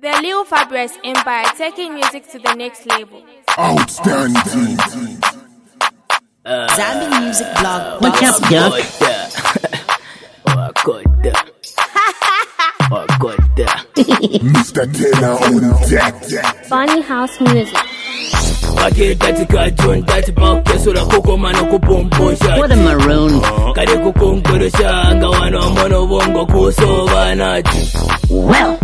The Leo Fabres Empire, taking music to the next level. Outstanding. Zambi Music Blog. What's up, Doc? Mr. Taylor on deck. Funny house music. What a maroon. Well.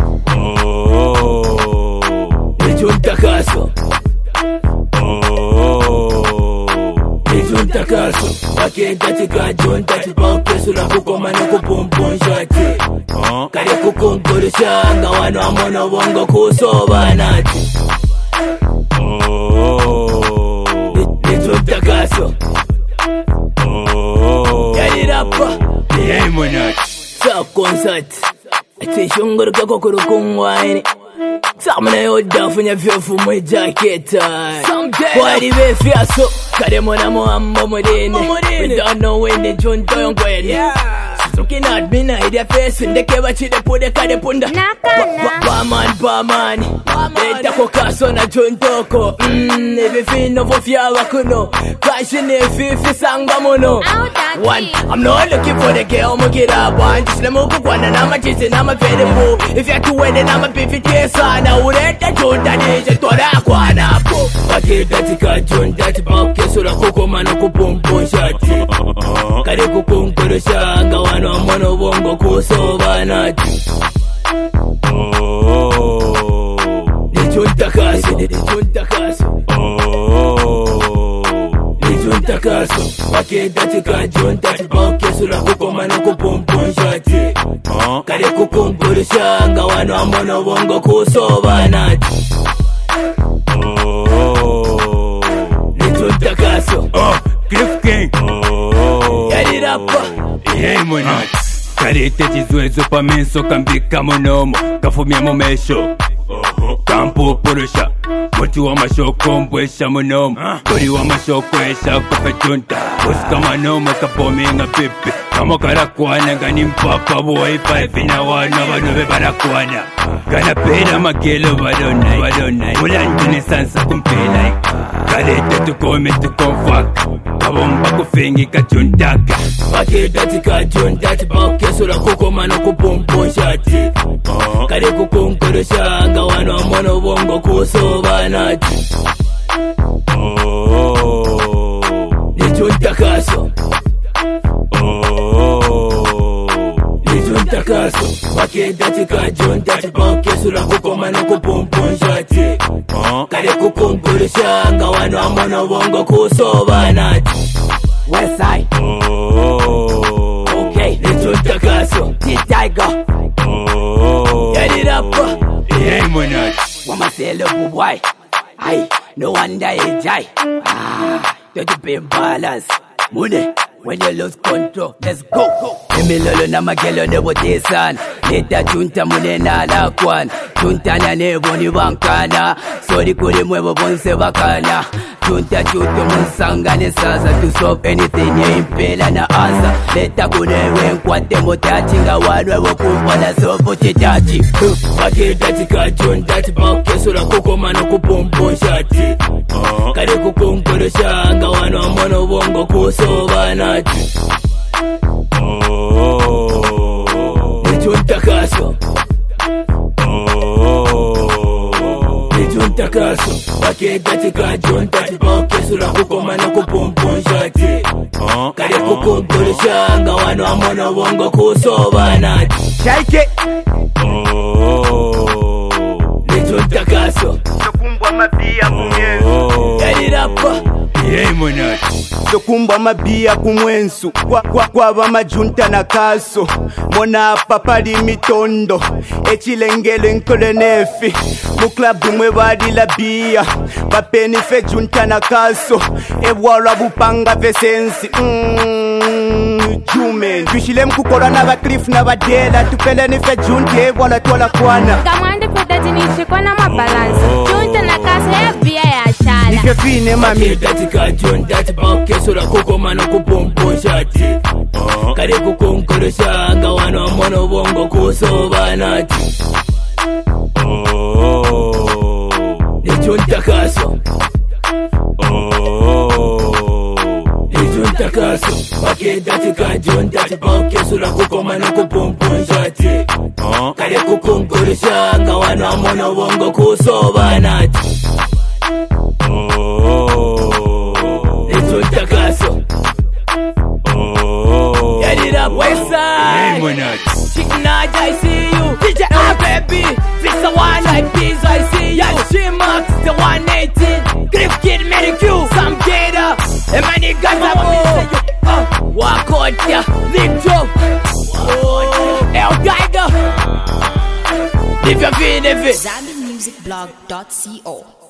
Concert. Attention, go to Kokoro wine. Some of the from your view for my jacket. Why the way fear so? Kademona we don't know when the joint don't go. She's looking at me now, their face in the kebachi they put the kadepunda. Barman. They talk on a joint toko. Everything of fear wakuno. Crashing if sangamono. One, I'm not looking for the girl, I'm get up one. Just let me go one and I'm a chasing, I'm a very move. If you're too wet, then I'm a piffy case, I would let the joint that is a Toraquana. I get that joint that about Kesura Coco Manoco Pum Shati. Karekupum Kurusha, Gawano Mono Wongo Koso Banati. The Juntakasi, the Juntakasi. Takaso, wake datika John Tatipa, Kesura Kukomano Pum Shati. Karekukum Kurusha, Gawano Amono Wongo Koso Banati. Little Takaso, Cliff King, Yadirapa, Yemonat. Karete Tizuezo Pamenso Kambika Monomo, Kafumia Momesho, Campo Purusha. Moti wa mashoko mbwesha monomo Kori wa mashoko esha kupechunta Kuska manomo kapominga pipi Kamo karakwana gani mpapa boy Five ina wana wanove barakwana Gana pera makelo badonai Ulantini sansa kumpelai Karete tukome tukonfaka Kabomba kufingi kachuntaka Wakita tika chuntati Bakesura kukomano kupumpo shati Kare kukunkurusha Gawano mono wongo kuso banati Nijuntakaso Wakita tika chuntati Bakesura kukomano kupumpo shati Kare kukunkurusha Gawano mono wongo kuso banati Westside. Okay, little Takaso, T-Tiger. Get it up. Yeah, monat. Wama say love boy. Aye, no wonder he jai. Don't you pay balance. Money, when you lose control, let's go. Emilolo na magelo nebo desan. Leta junta mune na lakwan. Junta na nebo ni bankana. Sorry kuri mwevo bonse bakana. Junta munsanga ne sasa to solve anything ye impela na answer. Leta kunewe nkwate motachinga wanwe wokumbala sopo chitachi. Wakita tika junta tipa kesura kukomano kupumpo shati. Kare kukunkurusha gawano mono wongo kuso banati. Nijuntakaso. Takaso, wakita tika junta tipa kesura kukomano kupumpo shati. Kare kukunkurusha gawano amono wongo kuso banati. Shake Nijuntakaso. Sokumbwa mabia kumwensu. Yadirapa. Yemonat. Sokumbwa mabia kumwensu. Kwa majunta na kaso. Mona papari mitondo. Echilengele nkole nefi. Muklabu mwebadi la bia. Bapeni fe junta na kaso. Ewala bupanga fe sensi. Jumen. Tushile mkukora na baklif na badela. Tupele ni fe junte wala tola kwana. Kamande peda jinishi kwa na mabalansi. Junta na kaso ya bia ya shala. Nike fine mami. Wakita tika junta tipa kesura kukomano kupumpo shati. Kare kukunkurusha gawano mono wongo kuso banati. Bakeda tikajunta tipoke sula kukoma na kupumpunja ti kare kukunkurisha nga wana mono wongo kusoba nati Nitsunta kaso Get it up Westside Chicken Naj, I see you DJ oh baby Fix the one like this, I see you Yeah, G-Max, the 118 Grip Kid, Medicue Some Gator And my niggas are more Walk out ya, Nick Joe El Geiger Live your feet, live it ZambianMusicBlog.co